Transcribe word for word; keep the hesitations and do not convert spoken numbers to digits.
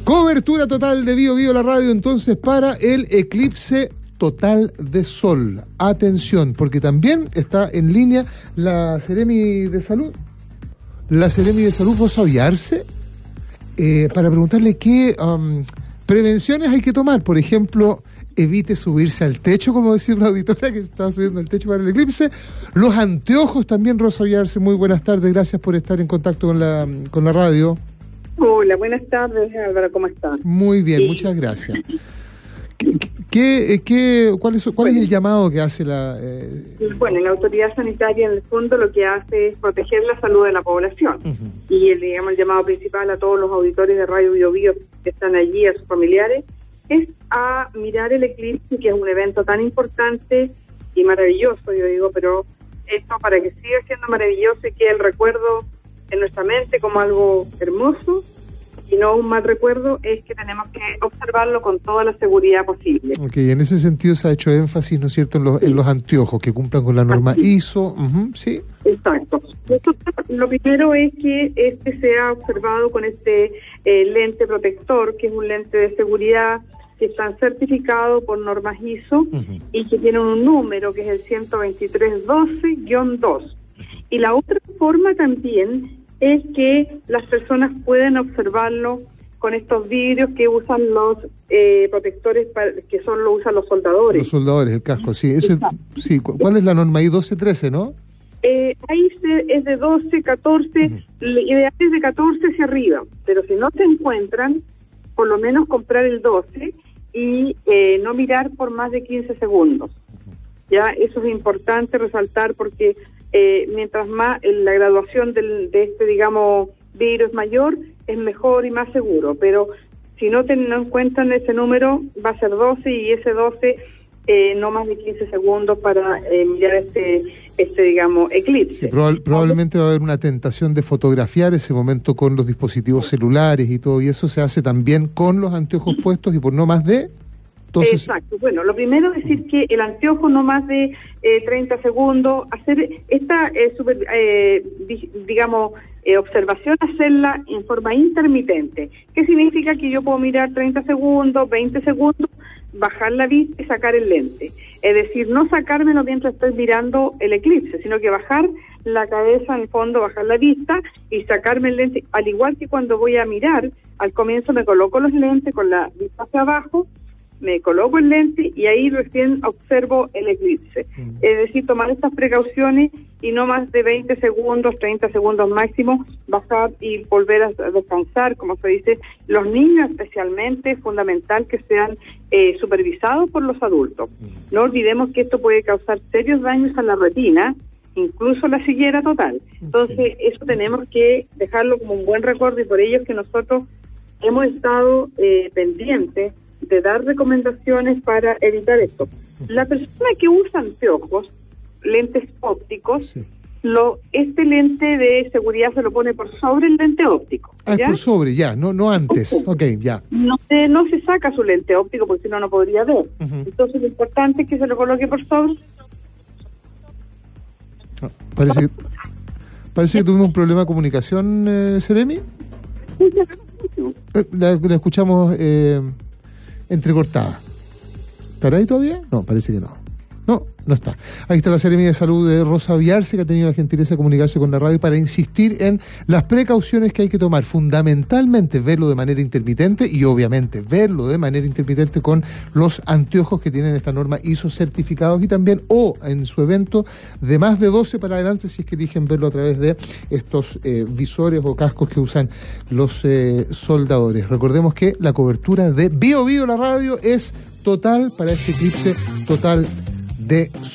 Cobertura total de Bio Bio la radio entonces para el eclipse total de sol. Atención, porque también está en línea la Seremi de Salud, la Seremi de Salud Rosa Ollarse, eh, para preguntarle qué um, prevenciones hay que tomar. Por ejemplo, evite subirse al techo, como decía una auditora que estaba subiendo al techo para el eclipse. Los anteojos también, Rosa Ollarse. Muy buenas tardes, gracias por estar en contacto con la, con la radio. Hola, buenas tardes, Álvaro, ¿cómo estás? Muy bien, sí. Muchas gracias. ¿Qué, qué, qué, cuál es, cuál bueno, es el llamado que hace la...? Eh... Bueno, la autoridad sanitaria en el fondo lo que hace es proteger la salud de la población. Uh-huh. Y el, digamos, el llamado principal a todos los auditores de Radio Bio Bio que están allí, a sus familiares, es a mirar el eclipse, que es un evento tan importante y maravilloso, yo digo, pero esto para que siga siendo maravilloso y que el recuerdo en nuestra mente como algo hermoso y no un mal recuerdo, es que tenemos que observarlo con toda la seguridad posible. Ok, en ese sentido se ha hecho énfasis, ¿no es cierto?, en los, en los anteojos que cumplan con la norma Así. I S O, uh-huh, ¿sí? Exacto. Entonces, lo primero es que este sea observado con este eh, lente protector, que es un lente de seguridad que está certificado por normas I S O uh-huh. y que tiene un número que es el ciento veintitrés doce guión dos. Y la otra forma también es que las personas pueden observarlo con estos vidrios que usan los eh, protectores, para, que son lo usan los soldadores. Los soldadores, el casco, sí. Ese, sí. ¿Cuál es la norma I doce trece, no? Eh, ahí se, es de doce, catorce, uh-huh. ideal es de catorce hacia arriba, pero si no se encuentran, por lo menos comprar el doce y eh, no mirar por más de quince segundos. Uh-huh. Ya, eso es importante resaltar porque Eh, mientras más eh, la graduación del, de este, digamos, virus mayor, es mejor y más seguro, pero si no ten en cuenta ese número, va a ser doce y ese doce eh, no más de quince segundos para eh, mirar este, este, digamos, eclipse. Sí, proba- probablemente va a haber una tentación de fotografiar ese momento con los dispositivos celulares y todo, y eso se hace también con los anteojos puestos y por no más de... Entonces... Exacto. Bueno, lo primero es decir que el anteojo no más de eh, treinta segundos, hacer esta, eh, super, eh, di, digamos, eh, observación, hacerla en forma intermitente. ¿Qué significa? Que yo puedo mirar treinta segundos, veinte segundos, bajar la vista y sacar el lente. Es decir, no sacármelo mientras estoy mirando el eclipse, sino que bajar la cabeza en el fondo, bajar la vista y sacarme el lente. Al igual que cuando voy a mirar, al comienzo me coloco los lentes con la vista hacia abajo, me coloco el lente y ahí recién observo el eclipse. Mm. Es decir, tomar estas precauciones y no más de veinte segundos, treinta segundos máximo, bajar y volver a descansar, como se dice. Los niños especialmente, es fundamental que sean eh, supervisados por los adultos. Mm. No olvidemos que esto puede causar serios daños a la retina, incluso la ceguera total. Entonces, sí. Eso tenemos que dejarlo como un buen recuerdo y por ello es que nosotros hemos estado eh, pendientes de dar recomendaciones para evitar esto. La persona que usa anteojos, lentes ópticos, sí. lo este lente de seguridad se lo pone por sobre el lente óptico. Ah, ¿ya? Es por sobre, ya, no no antes. Ok, okay, ya. No se, no se saca su lente óptico porque si no, no podría ver. Uh-huh. Entonces, lo importante es que se lo coloque por sobre. Ah, parece, que, parece que tuvimos un problema de comunicación, eh, Seremi. Eh, la, la escuchamos... Eh, entrecortada. ¿Estará ahí todavía? No, parece que no. No, no está. Ahí está la Seremi de Salud de Rosa Ollarse, que ha tenido la gentileza de comunicarse con la radio para insistir en las precauciones que hay que tomar. Fundamentalmente verlo de manera intermitente y obviamente verlo de manera intermitente con los anteojos que tienen esta norma I S O certificados y también o en su evento de más de doce para adelante si es que eligen verlo a través de estos eh, visores o cascos que usan los eh, soldadores. Recordemos que la cobertura de Bio Bio la radio es total para este eclipse total de